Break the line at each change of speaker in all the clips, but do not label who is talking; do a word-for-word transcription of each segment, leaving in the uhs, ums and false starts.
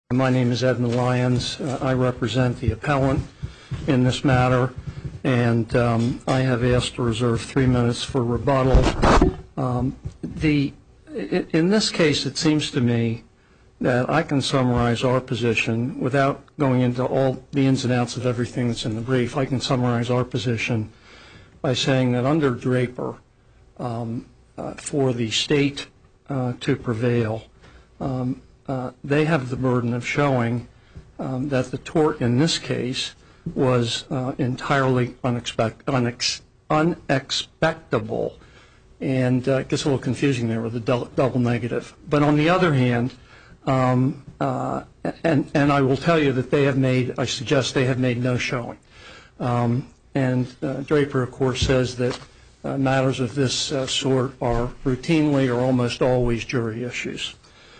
My name is Edmund Lyons. Uh, I represent the appellant in this matter, and um, I have asked to reserve three minutes for rebuttal. Um, the, in this case, it seems to me that I can summarize our position without going into all the ins and outs of everything that's in the brief. I can summarize our position by saying that under Draper, um, uh, for the state uh, to prevail, um, Uh, they have the burden of showing um, that the tort in this case was uh, entirely unexpect- unex- unexpectable. And uh, it gets a little confusing there with the du- double negative. But on the other hand, um, uh, and, and I will tell you that they have made, I suggest they have made no showing. Um, and uh, Draper, of course, says that uh, matters of this uh, sort are routinely or almost always jury issues.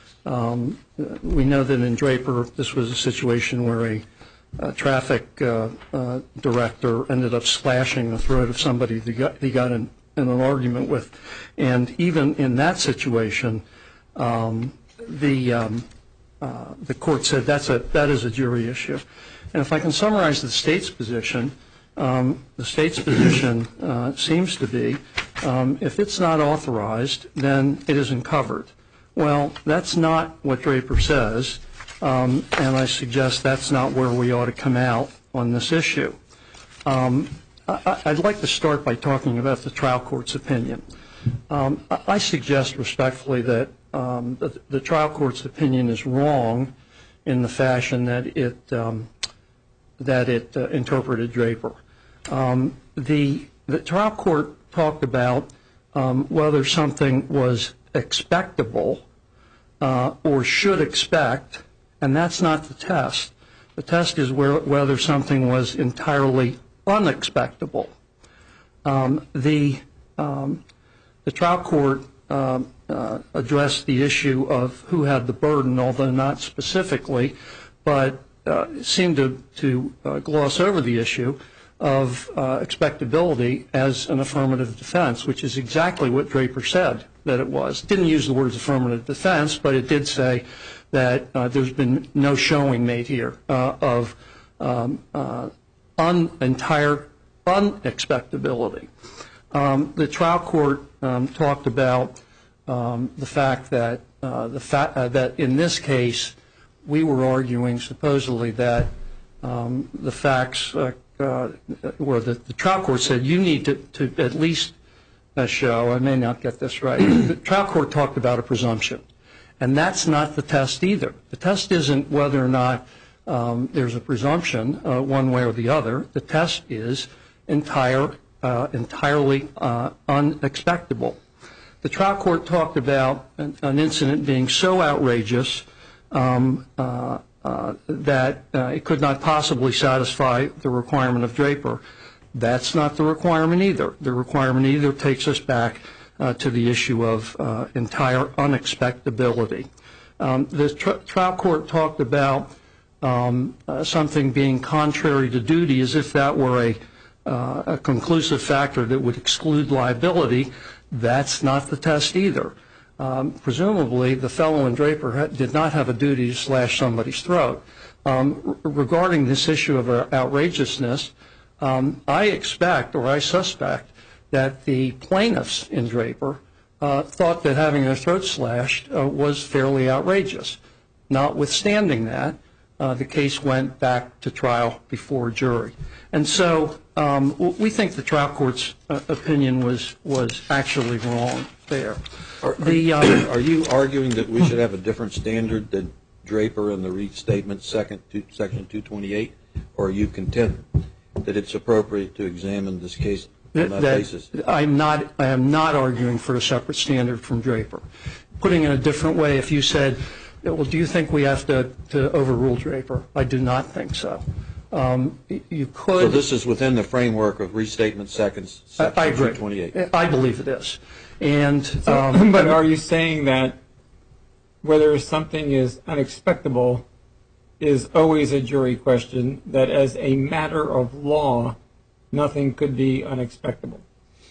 Um, we know that in Draper, this was a situation where a, a traffic uh, uh, director ended up slashing the throat of somebody that got, he got in, in an argument with. And even in that situation, um, the, um, uh, the court said that's a, that is a jury issue. And if I can summarize the state's position, um, the state's position uh, seems to be um, if it's not authorized, then it isn't covered. Well, that's not what Draper says, um, and I suggest that's not where we ought to come out on this issue. Um, I, I'd like to start by talking about the trial court's opinion. Um, I suggest respectfully that um, the, the trial court's opinion is wrong in the fashion that it um, that it uh, interpreted Draper. Um, the the trial court talked about um, whether something was expectable uh, or should expect, and that's not the test. The test is where, whether something was entirely unexpectable. Um, the, um, the trial court uh, uh, addressed the issue of who had the burden, although not specifically, but uh, seemed to, to uh, gloss over the issue of uh, expectability as an affirmative defense, which is exactly what Draper said that it was. Didn't use the words affirmative defense, but it did say that uh, there's been no showing made here uh, of um, uh, un- entire unexpectability. Um, the trial court um, talked about um, the fact that uh, the fa- uh, that in this case we were arguing supposedly that um, the facts uh, Uh, where the, the trial court said you need to, to at least uh, show, I may not get this right, the trial court talked about a presumption. And that's not the test either. The test isn't whether or not um, there's a presumption uh, one way or the other. The test is entire, uh, entirely uh, unexpectable. The trial court talked about an, an incident being so outrageous um, uh, Uh, that uh, it could not possibly satisfy the requirement of Draper. That's not the requirement either. The requirement either takes us back uh, to the issue of uh, entire unexpectability. Um, the tr- trial court talked about um, uh, something being contrary to duty as if that were a, uh, a conclusive factor that would exclude liability. That's not the test either. Um, presumably, the fellow in Draper ha- did not have a duty to slash somebody's throat. Um, r- regarding this issue of uh, outrageousness, um, I expect or I suspect that the plaintiffs in Draper uh, thought that having their throat slashed uh, was fairly outrageous. Notwithstanding that, uh, the case went back to trial before a jury. And so um, we think the trial court's uh, opinion was, was actually wrong there.
Are,
the,
um, are you arguing that we should have a different standard than Draper in the restatement second to section two twenty-eight, or are you content that it's appropriate to examine this case on that, that basis?
I'm not, I am not arguing for a separate standard from Draper. Putting it a different way, if you said, well, do you think we have to, to overrule Draper? I do not think so. Um, you could.
So this is within the framework of restatement seconds, section
I, I agree.
two twenty-eight.
I believe it is. And,
so,
um,
but are you saying that whether something is unexpectable is always a jury question, that as a matter of law, nothing could be unexpectable?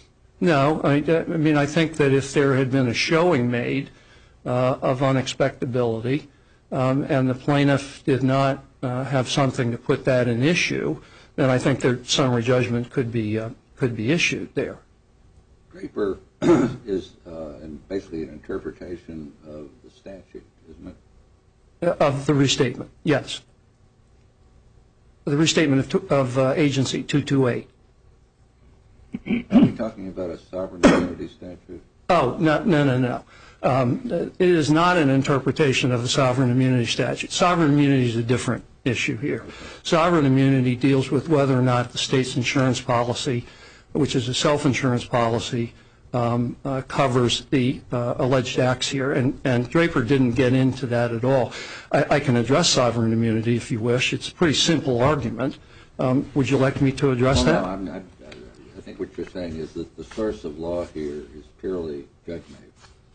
No. I, I mean, I think that if there had been a showing made uh, of unexpectability, um, and the plaintiff did not uh, have something to put that in issue, then I think their summary judgment could be uh, could be issued there.
Draper is uh, basically an interpretation of the statute, isn't it?
Of the restatement, yes. The restatement of, of uh, Agency two twenty-eight.
Are we talking about a sovereign immunity statute?
Oh, no, no, no, no. Um, it is not an interpretation of the sovereign immunity statute. Sovereign immunity is a different issue here. Sovereign immunity deals with whether or not the state's insurance policy, which is a self-insurance policy, um, uh, covers the uh, alleged acts here. And, and Draper didn't get into that at all. I, I can address sovereign immunity if you wish. It's a pretty simple argument. Um, would you like me to address
well,
that?
No, I'm not. I think what you're saying is that the source of law here is purely judge-made.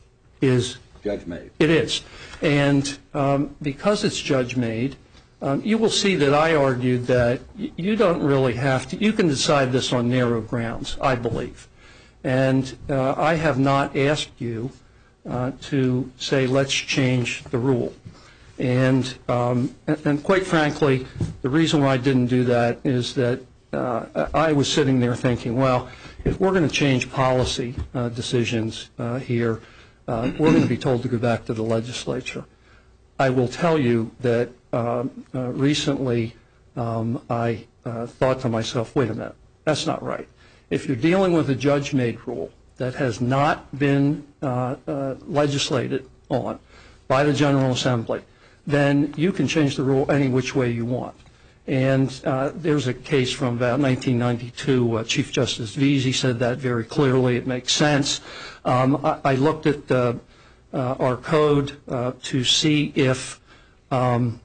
Is
judge-made.
It is. And um, because it's judge-made, um, you will see that I argued that y you don't really have to. You can decide this on narrow grounds, I believe. And uh, I have not asked you uh, to say, let's change the rule. And, um, and, and quite frankly, the reason why I didn't do that is that uh, I was sitting there thinking, well, if we're going to change policy uh, decisions uh, here, uh, we're going to be told to go back to the legislature. I will tell you that uh, uh, recently um, I uh, thought to myself, wait a minute, that's not right. If you're dealing with a judge-made rule that has not been uh, uh, legislated on by the General Assembly, then you can change the rule any which way you want. And uh, there's a case from about nineteen ninety-two. Uh, Chief Justice Veazey said that very clearly. It makes sense. Um, I, I looked at uh, uh, our code uh, to see if um,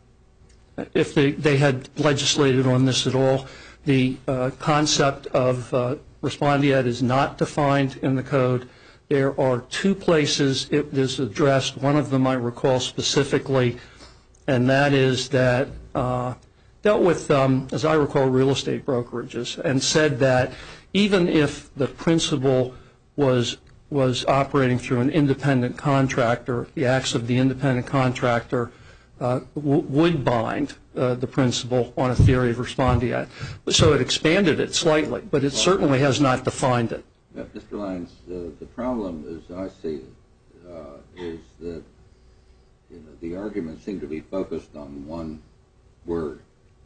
if they, they had legislated on this at all. The uh, concept of uh, respondeat is not defined in the code. There are two places it is addressed. One of them I recall specifically, and that is that uh, dealt with, um, as I recall, real estate brokerages, and said that even if the principal was was operating through an independent contractor, the acts of the independent contractor uh, w would bind uh, the principal on a theory of respondeat. So it expanded it slightly, but it certainly has not defined it.
Yeah, Mister Lyons, uh, the problem, as I see it, uh, is that you know, the arguments seem to be focused on one word,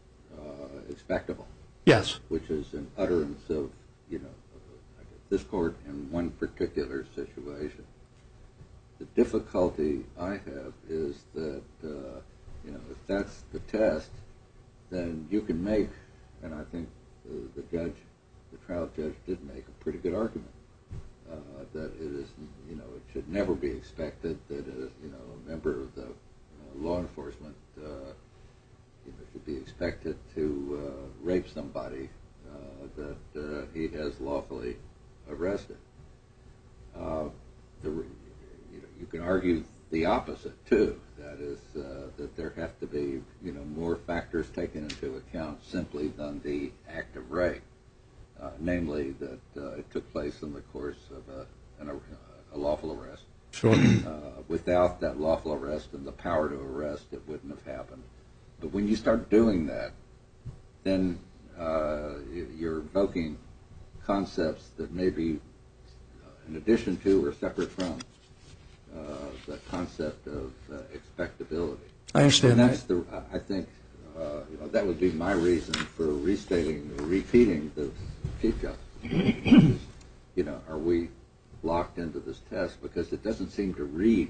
uh, expectable.
Yes.
Which is an utterance of, you know, this court in one particular situation. The difficulty I have is that, uh, you know, if that's the test, then you can make, and I think uh, the judge, the trial judge did make a pretty good argument, uh, that it is, you know, it should never be expected that, a, you know, a member of the uh, law enforcement, uh, you know, should be expected to uh, rape somebody uh, that uh, he has lawfully arrested. Uh, the, you know, you can argue the opposite too. That is, uh, that there have to be, you know, more factors taken into account simply than the act of rape. Uh, namely, that uh, it took place in the course of a, an, a lawful arrest.
Sure.
Uh, without that lawful arrest and the power to arrest, it wouldn't have happened. But when you start doing that, then uh, you're invoking concepts that may be in addition to or separate from uh, the concept of uh, expectability.
I understand
and that's
that.
The, I think uh, you know, that would be my reason for restating or repeating the Chief Justice. You know, are we locked into this test? Because it doesn't seem to read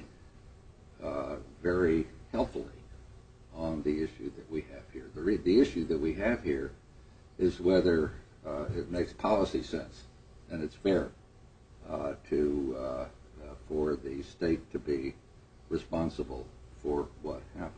uh, very helpfully on the issue that we have here. The, re the issue that we have here is whether uh, it makes policy sense and it's fair uh, to uh, uh, for the state to be responsible for what happened.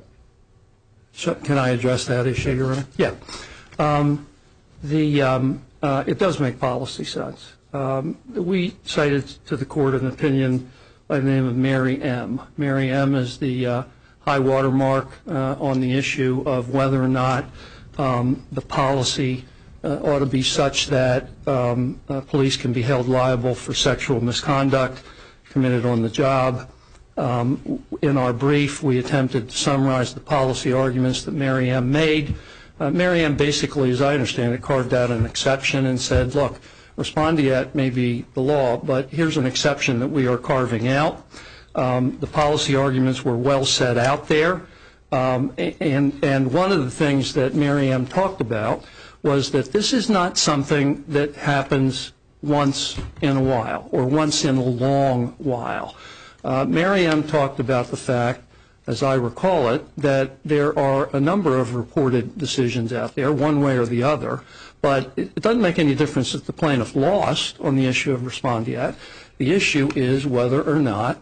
So can I address that issue, Your Honor? Yeah. Um, the, um, uh, it does make policy sense. Um, we cited to the court an opinion by the name of Mary M. Mary M. is the uh, high water mark uh, on the issue of whether or not um, the policy uh, ought to be such that um, uh, police can be held liable for sexual misconduct committed on the job. Um, in our brief, we attempted to summarize the policy arguments that Mary Ann made. Uh, Mary Ann basically, as I understand it, carved out an exception and said, look, respondeat may be the law, but here's an exception that we are carving out. Um, the policy arguments were well set out there. Um, and, and one of the things that Mary Ann talked about was that this is not something that happens once in a while or once in a long while. Uh, Mary Ann talked about the fact, as I recall it, that there are a number of reported decisions out there, one way or the other, but it doesn't make any difference if the plaintiff lost on the issue of respondeat. The issue is whether or not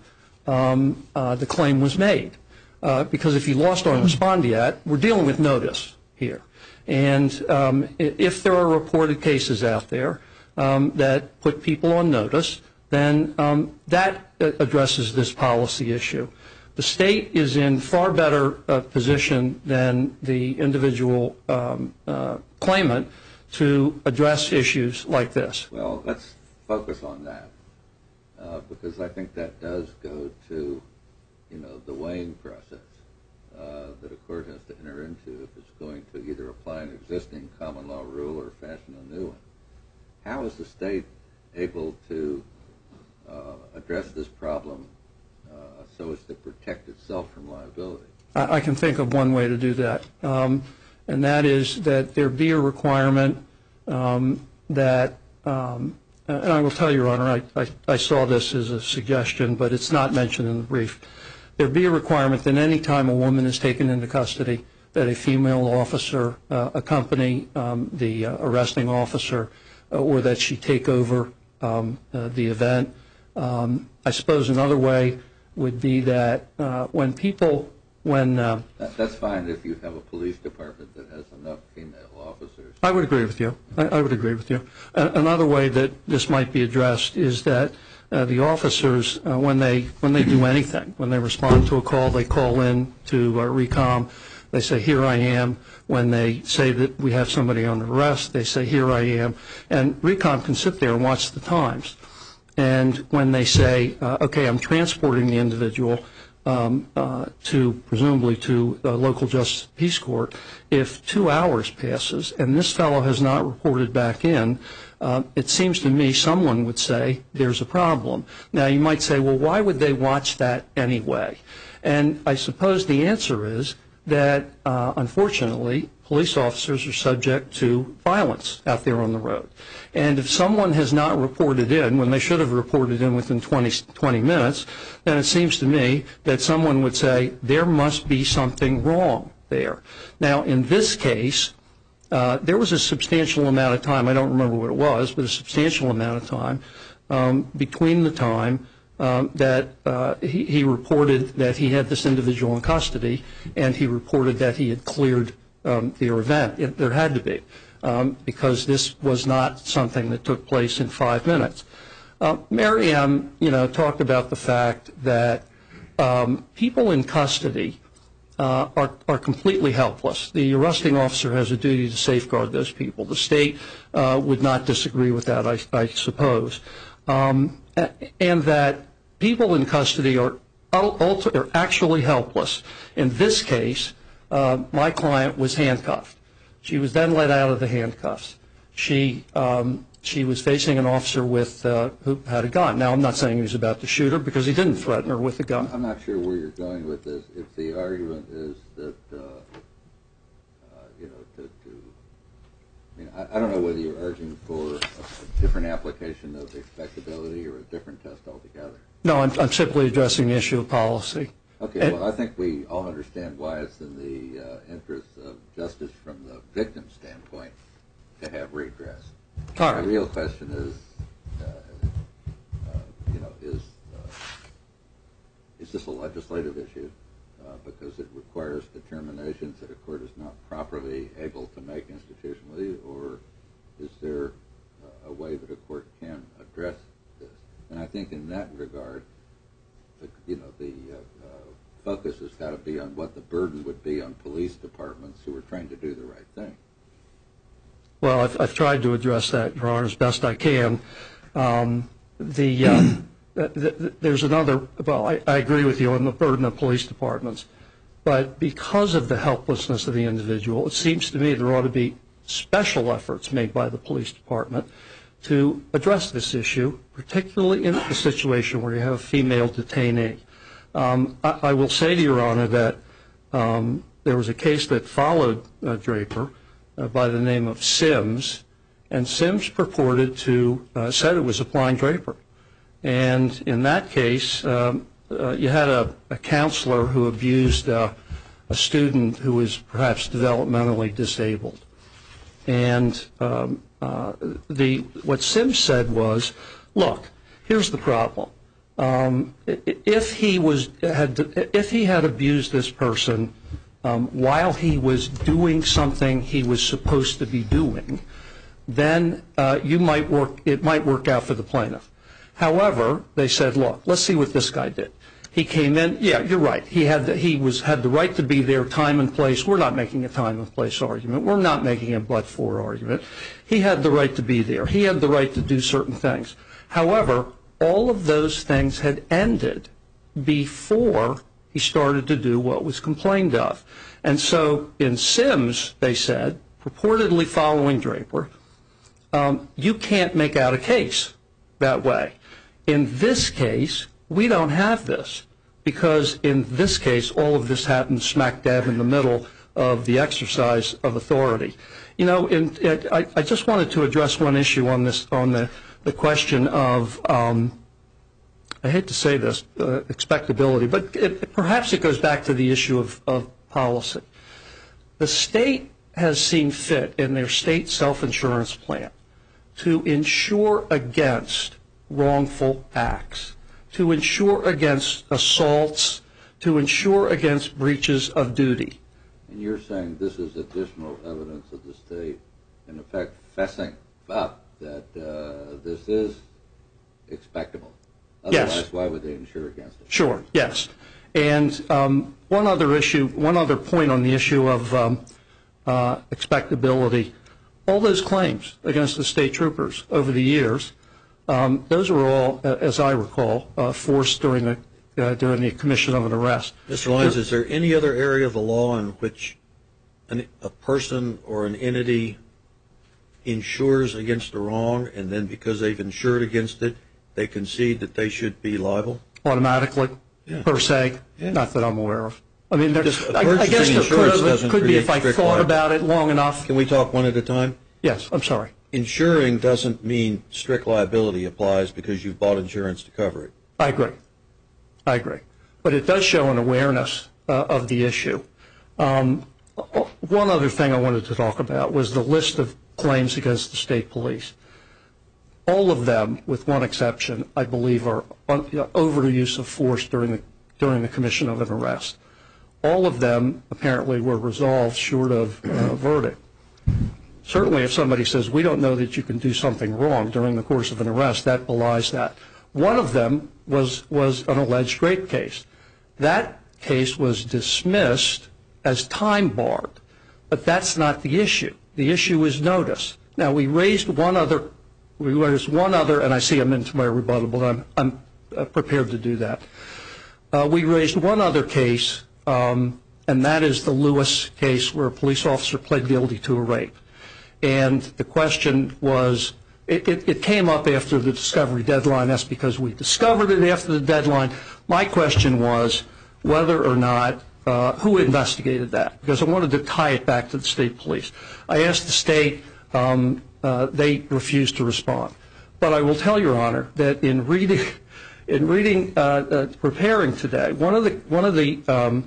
um, uh, the claim was made. Uh, because if you lost on respondeat, we're dealing with notice here. And um, if there are reported cases out there um, that put people on notice, then um, that addresses this policy issue. The state is in far better uh, position than the individual um, uh, claimant to address issues like this.
Well, let's focus on that uh, because I think that does go to, you know, the weighing process uh, that a court has to enter into if it's going to either apply an existing common law rule or fashion a new one. How is the state able to uh, address this problem uh, so as to protect itself from liability?
I, I can think of one way to do that, um, and that is that there be a requirement um, that, um, and I will tell you, Your Honor, I, I, I saw this as a suggestion, but it's not mentioned in the brief. There be a requirement that any time a woman is taken into custody, that a female officer uh, accompany um, the uh, arresting officer, uh, or that she take over um, uh, the event. Um, I suppose another way would be that uh, when people, when uh,
that, that's fine if you have a police department that has enough female officers.
I would agree with you. I, I would agree with you. Uh, another way that this might be addressed is that uh, the officers, uh, when they when they do anything, when they respond to a call, they call in to uh, RECOM. They say, "Here I am." When they say that we have somebody under arrest, they say, "Here I am." And RECOM can sit there and watch the times. And when they say, uh, okay, I'm transporting the individual um, uh, to, presumably to a local justice peace court, if two hours passes and this fellow has not reported back in, uh, it seems to me someone would say there's a problem. Now, you might say, well, why would they watch that anyway? And I suppose the answer is that, uh, unfortunately, police officers are subject to violence out there on the road. And if someone has not reported in when they should have reported in within twenty, twenty minutes, then it seems to me that someone would say there must be something wrong there. Now, in this case, uh, there was a substantial amount of time, I don't remember what it was, but a substantial amount of time um, between the time um, that uh, he, he reported that he had this individual in custody and he reported that he had cleared Um, the event. It, there had to be, um, because this was not something that took place in five minutes. Uh, Mary Ann, you know, talked about the fact that um, people in custody uh, are, are completely helpless. The arresting officer has a duty to safeguard those people. The state uh, would not disagree with that, I, I suppose. Um, and that people in custody are, are actually helpless. In this case, Uh, my client was handcuffed. She was then let out of the handcuffs. She um, she was facing an officer with uh, who had a gun. Now, I'm not saying he was about to shoot her because he didn't threaten her with a gun.
I'm not sure where you're going with this. If the argument is that, uh, uh, you know, to, to I mean, I, I don't know whether you're urging for a, a different application of expectability or a different test altogether.
No, I'm, I'm simply addressing the issue of policy.
Okay,
and,
well, I think we all understand why it's in the uh, interest of justice from the victim's standpoint to have redress.
All right.
The real question is, uh, uh, you know, is uh, is this a legislative issue uh, because it requires determinations that a court is not properly able to make institutionally, or is there uh, a way that a court can address this? And I think in that regard, the, you know, the uh, uh, focus has got to be on what the burden would be on police departments who are trying to do the right thing.
Well, I've, I've tried to address that, Your Honor, as best I can. Um, the um, there's another, well, I, I agree with you on the burden of police departments, but because of the helplessness of the individual, it seems to me there ought to be special efforts made by the police department to address this issue, particularly in the situation where you have a female detainee. Um, I, I will say to Your Honor that um, there was a case that followed uh, Draper uh, by the name of Sims, and Sims purported to, uh, said it was applying Draper. And in that case, um, uh, you had a, a counselor who abused uh, a student who was perhaps developmentally disabled. And um, uh, the what Sims said was, look, here's the problem. Um, if he was had if he had abused this person um, while he was doing something he was supposed to be doing, then uh, you might work. It might work out for the plaintiff. However, they said, look, let's see what this guy did. He came in. Yeah, you're right. He had the, he was had the right to be there, time and place. We're not making a time and place argument. We're not making a but-for argument. He had the right to be there. He had the right to do certain things. However, all of those things had ended before he started to do what was complained of. And so in Sims, they said, purportedly following Draper, um, you can't make out a case that way. In this case, we don't have this, because in this case, all of this happened smack dab in the middle of the exercise of authority. You know, in, it, I, I just wanted to address one issue on this, on the, the question of, um, I hate to say this, uh, expectability, but it, perhaps it goes back to the issue of, of policy. The state has seen fit in their state self-insurance plan to insure against wrongful acts, to insure against assaults, to insure against breaches of duty.
And you're saying this is additional evidence of the state, in effect, fessing up that uh, this is expectable. Otherwise,
yes.
Why would they insure against it?
Sure, yes. And um, one other issue, one other point on the issue of um, uh, expectability, all those claims against the state troopers over the years, um, those were all, uh, as I recall, uh, forced during the uh, during the commission of an arrest.
Mister Lyons, is there any other area of the law in which an, a person or an entity insures against a wrong, and then because they've insured against it, they concede that they should be liable?
Automatically, yeah. Per se, yeah. Not that I'm aware of. I mean, there,
Just,
I, I guess there could, have, could be if I thought liability. about it long enough.
Can we talk one at a time?
Yes, I'm sorry.
Insuring doesn't mean strict liability applies because you've bought insurance to cover it.
I agree. I agree. But it does show an awareness uh, of the issue. Um, one other thing I wanted to talk about was the list of claims against the state police. All of them, with one exception, I believe, are un- you know, overuse of force during the during the commission of an arrest. All of them apparently were resolved short of uh, verdict. Certainly, if somebody says, we don't know that you can do something wrong during the course of an arrest, that belies that. One of them was, was an alleged rape case. That case was dismissed as time barred, but that's not the issue. The issue is notice. Now, we raised one other, we raised one other, and I see I'm into my rebuttal, but I'm, I'm uh, prepared to do that. Uh, we raised one other case, um, and that is the Lewis case where a police officer pled guilty to a rape. And the question was, it, it, it came up after the discovery deadline. That's because we discovered it after the deadline. My question was whether or not, uh, who investigated that? Because I wanted to tie it back to the state police. I asked the state. Um, uh, they refused to respond. But I will tell Your Honor that in reading, in reading, uh, uh, preparing today, one of the, one of the, um,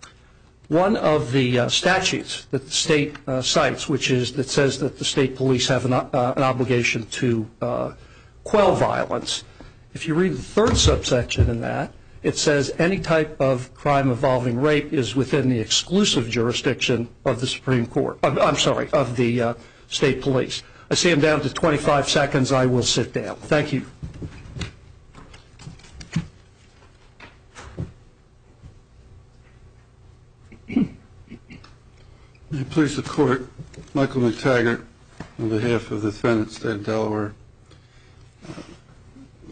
One of the uh, statutes that the state uh, cites, which is that says that the state police have an, uh, an obligation to uh, quell violence. If you read the third subsection in that, it says any type of crime involving rape is within the exclusive jurisdiction of the Supreme Court. I'm, I'm sorry, of the uh, state police. I see I'm down to twenty-five seconds. I will sit down. Thank you.
May it please the Court, Michael McTaggart, on behalf of the defendant, State of Delaware. Uh,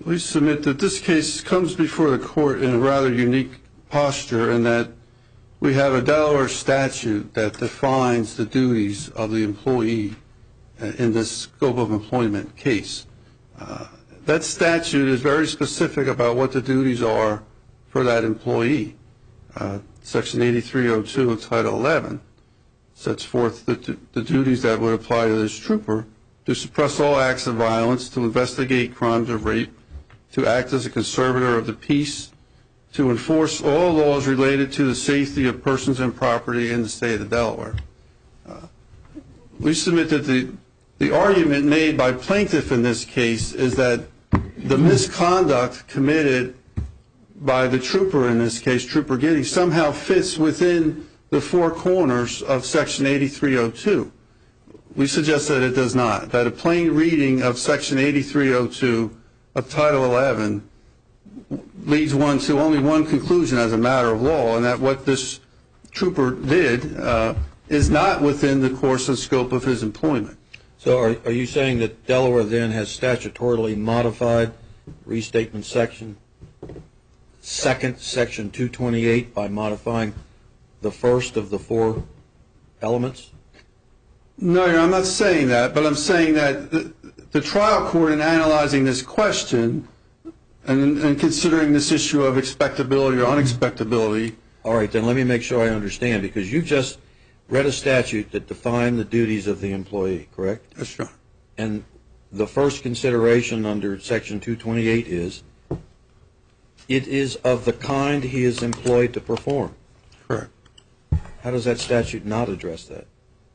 We submit that this case comes before the court in a rather unique posture in that we have a Delaware statute that defines the duties of the employee in this scope of employment case. Uh, that statute is very specific about what the duties are for that employee. Uh, Section eighty-three oh two of Title eleven sets forth the, the duties that would apply to this trooper: to suppress all acts of violence, to investigate crimes of rape, to act as a conservator of the peace, to enforce all laws related to the safety of persons and property in the state of Delaware. Uh, we submit that the, the argument made by plaintiff in this case is that the misconduct committed by the trooper in this case, Trooper Giddings, somehow fits within the four corners of Section eighty-three oh two. We suggest that it does not, that a plain reading of Section eighty-three oh two of Title eleven leads one to only one conclusion as a matter of law, and that what this trooper did uh, is not within the course and scope of his employment.
So are, are you saying that Delaware then has statutorily modified restatement section, second, Section two twenty-eight, by modifying the first of the four elements?
No, I'm not saying that, but I'm saying that the, the trial court, in analyzing this question and, and considering this issue of expectability or unexpectability.
All right, then let me make sure I understand, because you just read a statute that defined the duties of the employee, correct?
That's right.
And the first consideration under Section two twenty-eight is it is of the kind he is employed to perform.
Correct.
How does that statute not address that?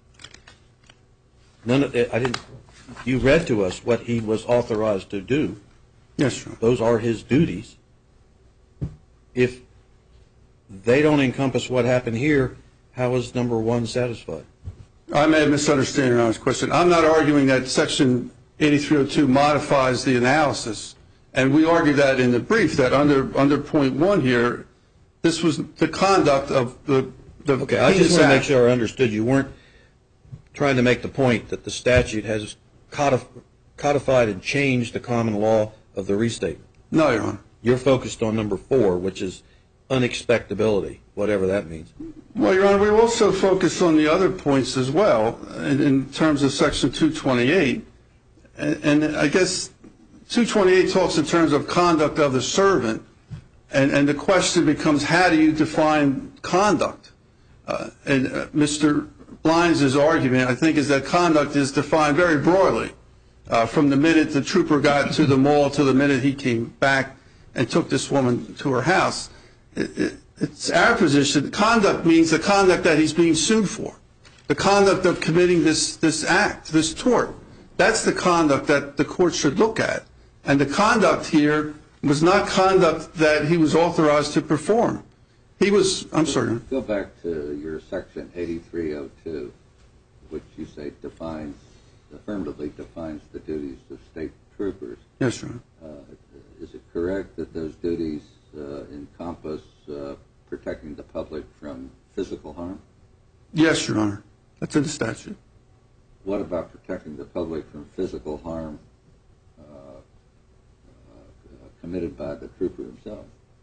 None of it, I didn't. You read to us what he was authorized to do.
Yes, sir.
Those are his duties. If they don't encompass what happened here, how is number one satisfied?
I may have misunderstood your honest question. I'm not arguing that Section eighty-three oh two modifies the analysis, and we argue that in the brief that under under point one here, this was the conduct of the the.
Okay, I just want to make sure I understood. You weren't trying to make the point that the statute has codif codified and changed the common law of the restatement.
No, Your Honor.
You're focused on number four, which is unexpectability, whatever that means.
Well, Your Honor, we also focus on the other points as well in, in terms of Section two twenty-eight. And, and I guess two twenty-eight talks in terms of conduct of the servant, and, and the question becomes, how do you define conduct? Uh, and uh, Mister Blinds' argument, I think, is that conduct is defined very broadly, uh, from the minute the trooper got to the mall to the minute he came back and took this woman to her house. It, it, it's our position. Conduct means the conduct that he's being sued for, the conduct of committing this, this act, this tort. That's the conduct that the court should look at. And the conduct here was not conduct that he was authorized to perform. He was, I'm sorry.
Go back to your Section eighty-three oh two, which you say defines, affirmatively defines the duties of state troopers.
Yes, sir.
Uh, is it correct that those duties uh, encompass uh, protecting the public from physical harm?
Yes, Your Honor. That's in the statute.
What about protecting the public from physical harm uh, uh, committed by the trooper himself?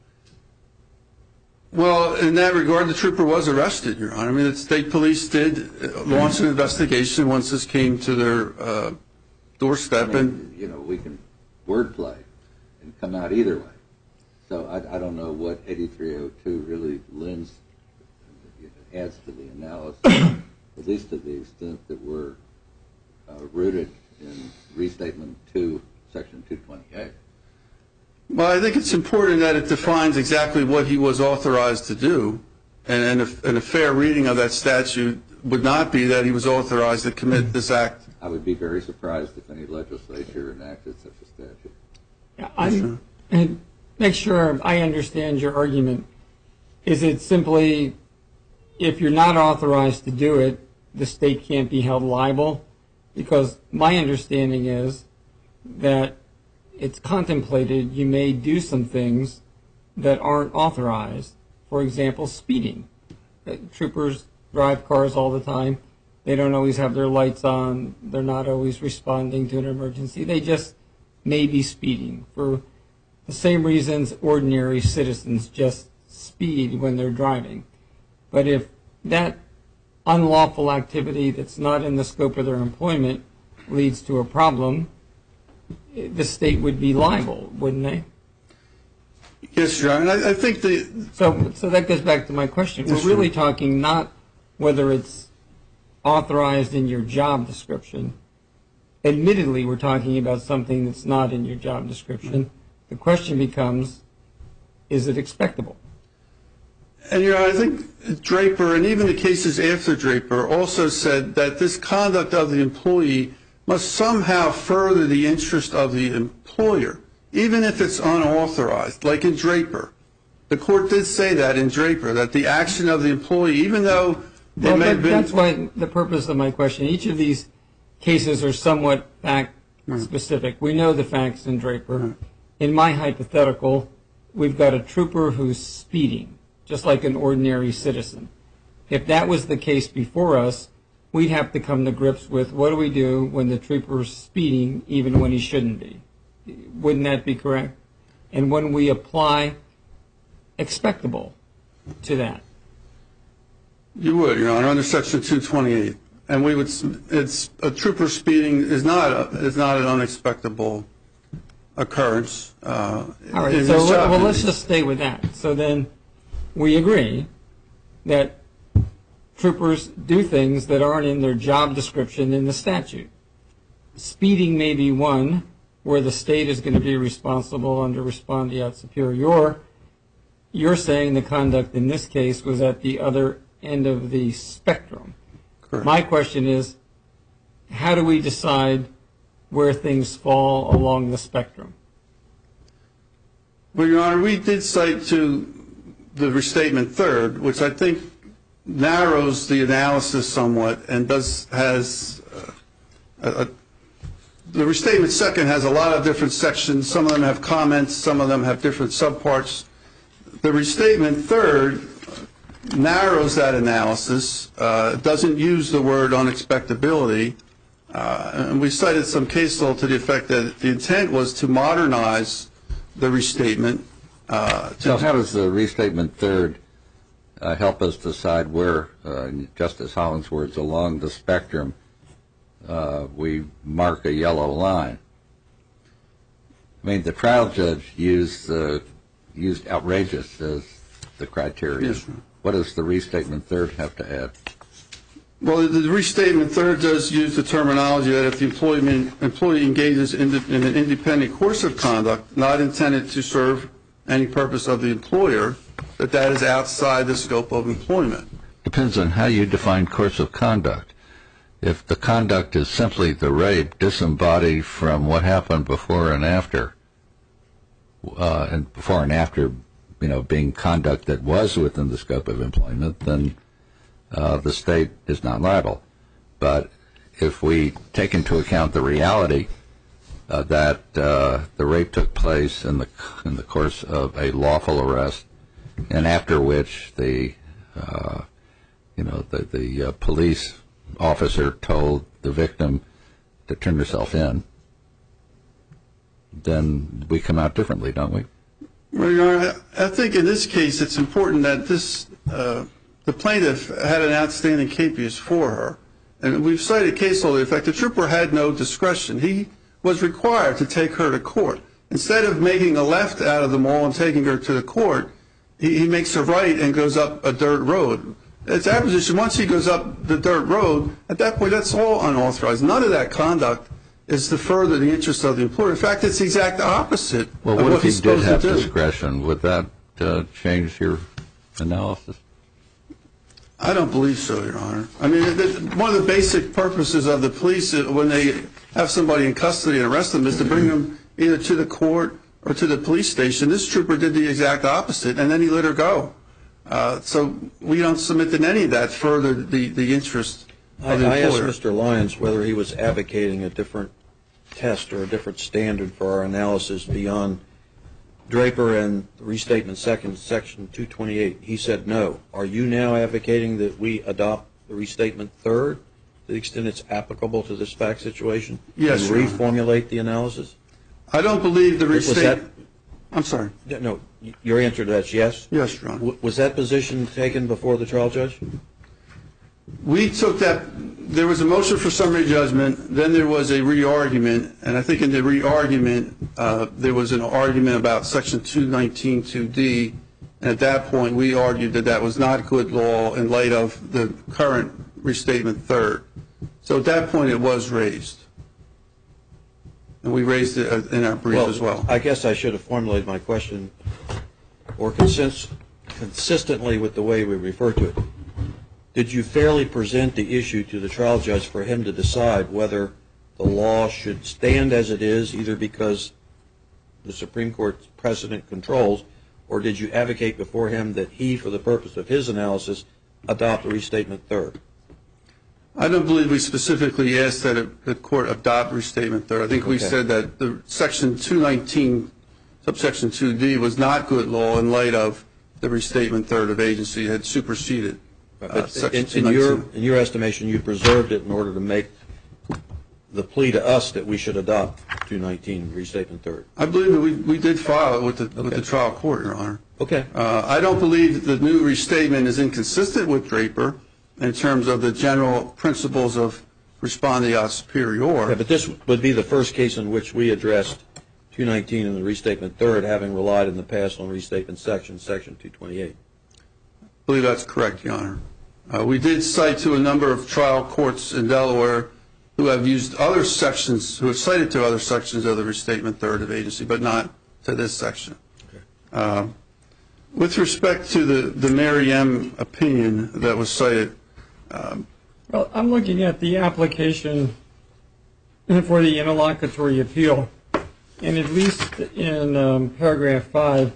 Well, in that regard, the trooper was arrested, Your Honor. I mean, the state police did launch an investigation once this came to their uh, doorstep.
I mean,
and
you know, we can wordplay and come out either way. So I, I don't know what eighty-three oh two really lends, adds to the analysis, at least to the extent that we're uh, rooted in Restatement two, Section two twenty-eight.
Well, I think it's important that it defines exactly what he was authorized to do, and, and, a, and a fair reading of that statute would not be that he was authorized to commit this act.
I would be very surprised if any legislature enacted such a statute.
Yeah, I'm, and make sure I understand your argument. Is it simply, if you're not authorized to do it, the state can't be held liable? Because my understanding is that it's contemplated you may do some things that aren't authorized. For example, speeding. Troopers drive cars all the time. They don't always have their lights on. They're not always responding to an emergency. They just may be speeding. For the same reasons ordinary citizens just speed when they're driving. But if that unlawful activity that's not in the scope of their employment leads to a problem, the state would be liable, wouldn't they?
Yes, Your Honor. I, I think the
so so that goes back to my question. We're really talking not whether it's authorized in your job description. Admittedly, we're talking about something that's not in your job description. The question becomes, is it expectable?
And, you know, I think Draper, and even the cases after Draper, also said that this conduct of the employee must somehow further the interest of the employer, even if it's unauthorized, like in Draper. The court did say that in Draper, that the action of the employee, even though they
well,
may have been...
That's why the purpose of my question. Each of these cases are somewhat fact-specific. We know the facts in Draper. In my hypothetical, we've got a trooper who's speeding, just like an ordinary citizen. If that was the case before us, we'd have to come to grips with what do we do when the trooper's speeding even when he shouldn't be. Wouldn't that be correct? And when we apply expectable to that.
You would, Your Honor, under Section two twenty-eight. And we would, it's, a trooper speeding is not, a, is not an unexpectable occurrence. Uh,
All right,
in
so
his job
well, let's
duties.
just stay with that. So then we agree that troopers do things that aren't in their job description in the statute. Speeding may be one where the state is going to be responsible under respondeat superior. You're saying the conduct in this case was at the other end of the spectrum.
Correct.
My question is, how do we decide where things fall along the spectrum?
Well, Your Honor, we did cite to the restatement third, which I think narrows the analysis somewhat and does has uh, a, a, the restatement second has a lot of different sections. Some of them have comments. Some of them have different subparts. The restatement third narrows that analysis. Uh, doesn't use the word unexpectability. Uh, and we cited some case law to the effect that the intent was to modernize the restatement. Uh, to
so how does the restatement third uh, help us decide where, uh, in Justice Holland's words, along the spectrum uh, we mark a yellow line? I mean, the trial judge used, uh, used outrageous as the criteria.
Yes, sir.
What does the restatement third have to add?
Well, the restatement third does use the terminology that if the employee, employee engages in, the, in an independent course of conduct not intended to serve any purpose of the employer, that that is outside the scope of employment.
Depends on how you define course of conduct. If the conduct is simply the rape disembodied from what happened before and after, uh, and before and after, you know, being conduct that was within the scope of employment, then uh, the state is not liable. But if we take into account the reality uh, that uh, the rape took place in the in the course of a lawful arrest, and after which the uh, you know the the uh, police officer told the victim to turn herself in, then we come out differently, don't we?
Well, Your Honor, I think in this case it's important that this uh, the plaintiff had an outstanding capias for her, and we've cited case law to the effect the trooper had no discretion. He was required to take her to court. Instead of making a left out of the mall and taking her to the court, he, he makes a right and goes up a dirt road. It's our position, once he goes up the dirt road, at that point that's all unauthorized. None of that conduct is to further the interests of the employer. In fact, it's the exact opposite
Well,
of
what
what
if he
he's
did
supposed
have
to do.
discretion? Would that uh, change your analysis?
I don't believe so, Your Honor. I mean, one of the basic purposes of the police when they have somebody in custody and arrest them is to bring them either to the court or to the police station. This trooper did the exact opposite, and then he let her go. Uh, so we don't submit that any of that furthered the, the interest of the
I, I asked
employer.
Mister Lyons whether he was advocating a different test or a different standard for our analysis beyond Draper and Restatement Second, Section two twenty-eight. He said no. Are you now advocating that we adopt the Restatement Third to the extent it's applicable to this fact situation?
Yes,
and
Your Honor.
reformulate the analysis?
I don't believe the
Was that,
restatement. I'm sorry.
No, your answer to that is yes?
Yes, Your Honor.
W- Was that position taken before the trial judge?
We took that, there was a motion for summary judgment, then there was a re-argument, and I think in the re-argument, uh, there was an argument about Section two nineteen two D, and at that point, we argued that that was not good law in light of the current restatement third. So at that point, it was raised. And we raised it in our brief as well.
I guess I should have formulated my question more consist- consistently with the way we refer to it. Did you fairly present the issue to the trial judge for him to decide whether the law should stand as it is, either because the Supreme Court's precedent controls, or did you advocate before him that he, for the purpose of his analysis, adopt the restatement third?
I don't believe we specifically asked that it, the court adopt restatement third. I think we
Okay.
said that the Section two nineteen, subsection two D, was not good law in light of the restatement third of agency had superseded. Uh,
in, in, your, in your estimation, you preserved it in order to make the plea to us that we should adopt two nineteen restatement third.
I believe that we, we did file it with the, with
Okay.
the trial court, Your Honor.
Okay.
Uh, I don't believe that the new restatement is inconsistent with Draper in terms of the general principles of respondeat superior.
Yeah, but this would be the first case in which we addressed two nineteen and the restatement third, having relied in the past on restatement section, section two twenty-eight.
I believe that's correct, Your Honor. Uh, we did cite to a number of trial courts in Delaware who have used other sections, who have cited to other sections of the restatement third of agency, but not to this section.
Okay.
Uh, with respect to the, the Mary M. opinion that was cited, um,
Well, I'm looking at the application for the interlocutory appeal, and at least in um, paragraph five,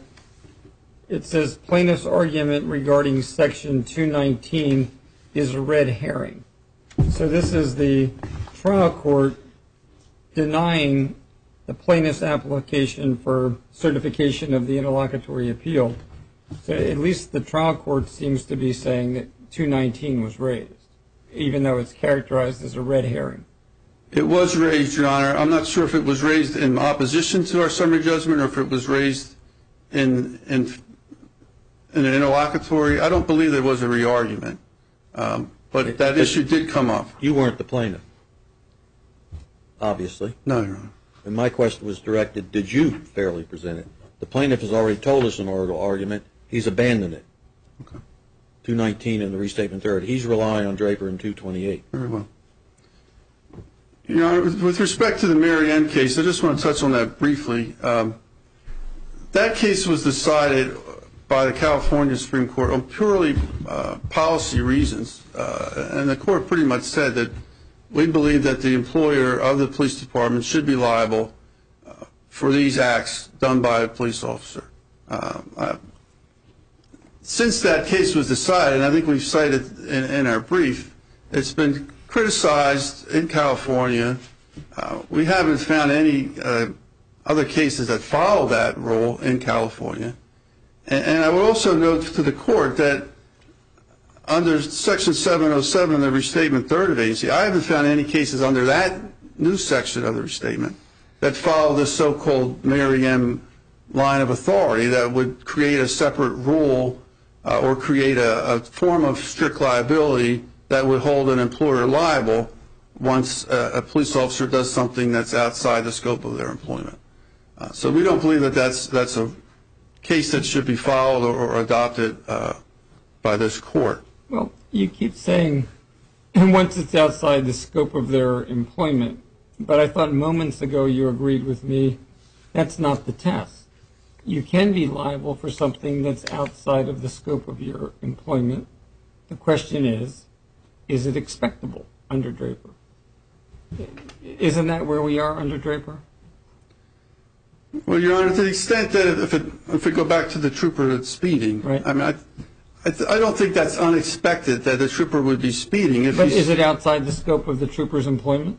it says plaintiff's argument regarding section two nineteen is a red herring. So this is the trial court denying the plaintiff's application for certification of the interlocutory appeal. So at least the trial court seems to be saying that two nineteen was raised, even though it's characterized as a red herring.
it was raised, Your Honor. I'm not sure if it was raised in opposition to our summary judgment or if it was raised in, in, in an interlocutory. I don't believe there was a re-argument, um, but that issue did come up.
You weren't the plaintiff, obviously.
No, Your Honor.
And my question was directed, did you fairly present it? The plaintiff has already told us in oral argument he's abandoned it.
Okay.
two nineteen in the restatement third. He's relying on Draper and two twenty-eight.
Very well. Your Honor, with with respect to the Mary Ann case, I just want to touch on that briefly. Um, that case was decided by the California Supreme Court on purely uh, policy reasons, uh, and the court pretty much said that we believe that the employer of the police department should be liable uh, for these acts done by a police officer. Um, uh, since that case was decided, and I think we've cited in, in our brief, it's been criticized in California. Uh, we haven't found any uh, other cases that follow that rule in California. And, and I would also note to the court that under Section seven oh seven of the Restatement Third of Agency, I haven't found any cases under that new section of the restatement that follow the so-called Mary M. line of authority that would create a separate rule uh, or create a, a form of strict liability that would hold an employer liable once a, a police officer does something that's outside the scope of their employment. Uh, so we don't believe that that's, that's a case that should be followed or, or adopted uh, by this court.
Well, you keep saying once it's outside the scope of their employment, but I thought moments ago you agreed with me that's not the test. You can be liable for something that's outside of the scope of your employment. The question is, is it expectable under Draper? Isn't that where we are under Draper?
Well, Your Honor, to the extent that if it, if we go back to the trooper that's speeding,
Right.
I mean, I, I, th- I don't think that's unexpected that the trooper would be speeding. If
But
he's,
is it outside the scope of the trooper's employment?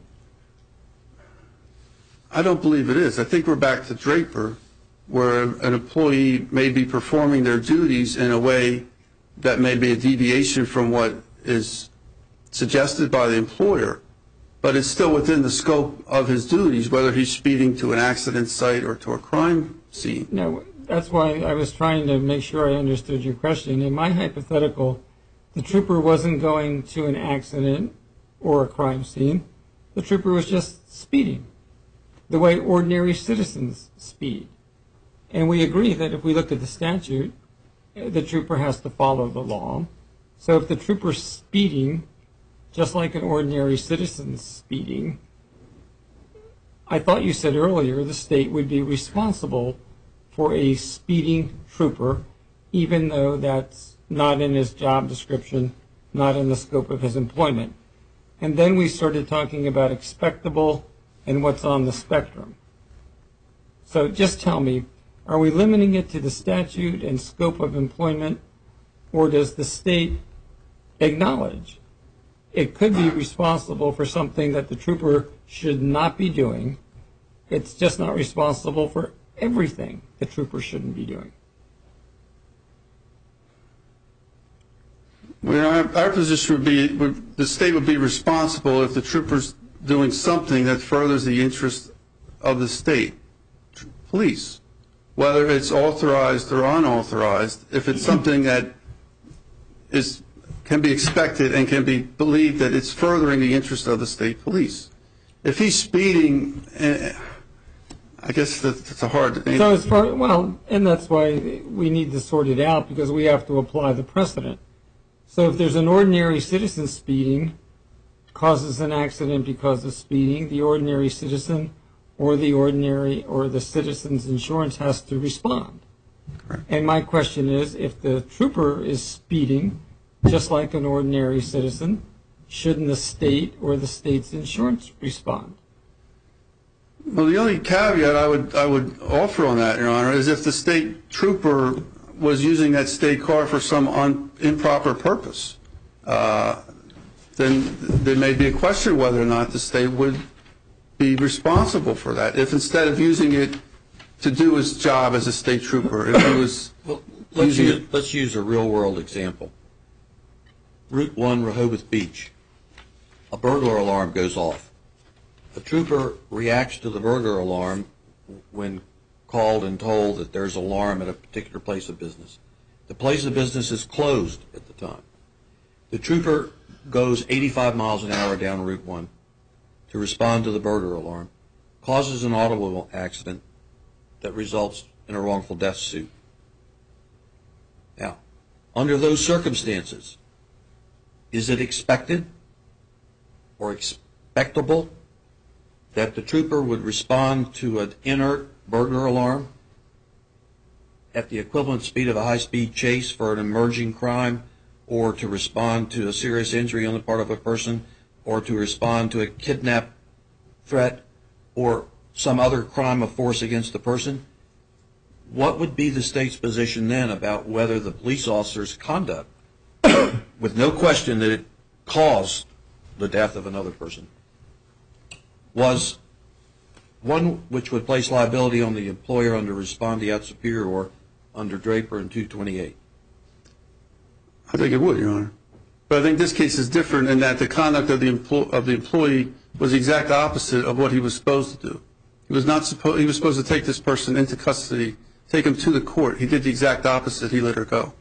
I don't believe it is. I think we're back to Draper, where an employee may be performing their duties in a way that may be a deviation from what is suggested by the employer, but it's still within the scope of his duties, whether he's speeding to an accident site or to a crime scene.
No, that's why I was trying to make sure I understood your question. In my hypothetical, the trooper wasn't going to an accident or a crime scene. The trooper was just speeding the way ordinary citizens speed. And we agree that if we look at the statute, the trooper has to follow the law. So if the trooper's speeding, just like an ordinary citizen's speeding, I thought you said earlier the state would be responsible for a speeding trooper, even though that's not in his job description, not in the scope of his employment. And then we started talking about expectable and what's on the spectrum. So just tell me, are we limiting it to the statute and scope of employment, or does the state acknowledge it could be responsible for something that the trooper should not be doing? It's just not responsible for everything the trooper shouldn't be doing.
Well, our, our position would be would, the state would be responsible if the trooper's doing something that furthers the interest of the state police, whether it's authorized or unauthorized. If it's something that is can be expected and can be believed that it's furthering the interest of the state police. If he's speeding, uh, I guess that's a hard.
So as far well, and that's why we need to sort it out, because we have to apply the precedent. So if there's an ordinary citizen speeding, causes an accident because of speeding, the ordinary citizen or the ordinary or the citizen's insurance has to respond.
Correct.
And my question is, if the trooper is speeding just like an ordinary citizen, shouldn't the state or the state's insurance respond?
Well, the only caveat I would I would offer on that, Your Honor, is if the state trooper was using that state car for some un, improper purpose, uh, then there may be a question whether or not the state would be responsible for that. If instead of using it to do his job as a state trooper, if he was
well, let's
using
use,
it.
Let's use a real-world example. Route one, Rehoboth Beach. A burglar alarm goes off. A trooper reacts to the burglar alarm when called and told that there's an alarm at a particular place of business. The place of business is closed at the time. The trooper goes eighty-five miles an hour down Route one to respond to the burglar alarm, causes an automobile accident that results in a wrongful death suit. Now, under those circumstances, is it expected or expectable that the trooper would respond to an inert burglar alarm at the equivalent speed of a high-speed chase for an emerging crime, or to respond to a serious injury on the part of a person, or to respond to a kidnap threat or some other crime of force against the person? What would be the state's position then about whether the police officer's conduct, with no question that it caused the death of another person, was one which would place liability on the employer under respondeat superior under Draper and two twenty-eight?
I think it would, Your Honor. But I think this case is different in that the conduct of the, empl- of the employee was the exact opposite of what he was supposed to do. He was not supposed. He was supposed to take this person into custody, take him to the court. He did the exact opposite. He let her go.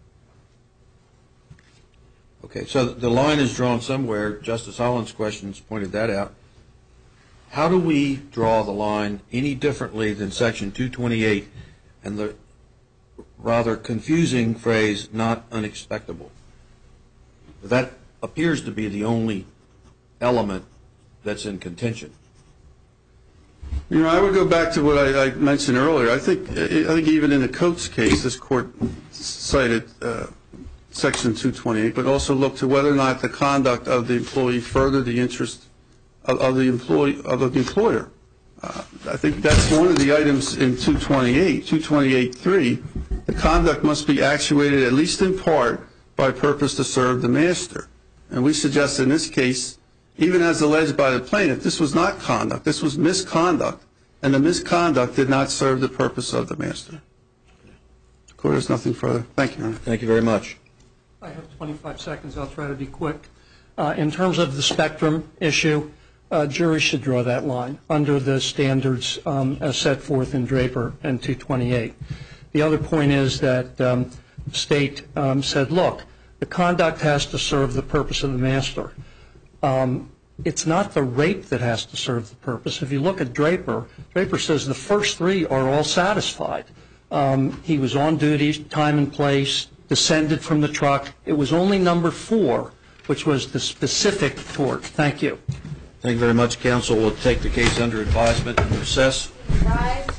Okay, so the line is drawn somewhere. Justice Holland's questions pointed that out. How do we draw the line any differently than Section two twenty-eight and the rather confusing phrase, not unexpectable? That appears to be the only element that's in contention.
You know, I would go back to what I, I mentioned earlier. I think, I think even in the Coates case, this court cited uh, Section two twenty-eight, but also looked to whether or not the conduct of the employee furthered the interest of, of the employee of the employer. Uh, I think that's one of the items in two twenty-eight, two twenty-eight three. The conduct must be actuated, at least in part, by purpose to serve the master. And we suggest in this case, even as alleged by the plaintiff, this was not conduct. This was misconduct. And the misconduct did not serve the purpose of the master. The court has nothing further. Thank you, Your Honor.
Thank you very much.
I have twenty-five seconds. I'll try to be quick. Uh, in terms of the spectrum issue, uh, juries should draw that line under the standards um, as set forth in Draper and two twenty-eight. The other point is that um, the state um, said, look, the conduct has to serve the purpose of the master. Um, it's not the rape that has to serve the purpose. If you look at Draper, Draper says the first three are all satisfied. Um, he was on duty, time and place, descended from the truck. It was only number four, which was the specific tort. Thank you.
Thank you very much, counsel. We'll take the case under advisement and recess.
Rise.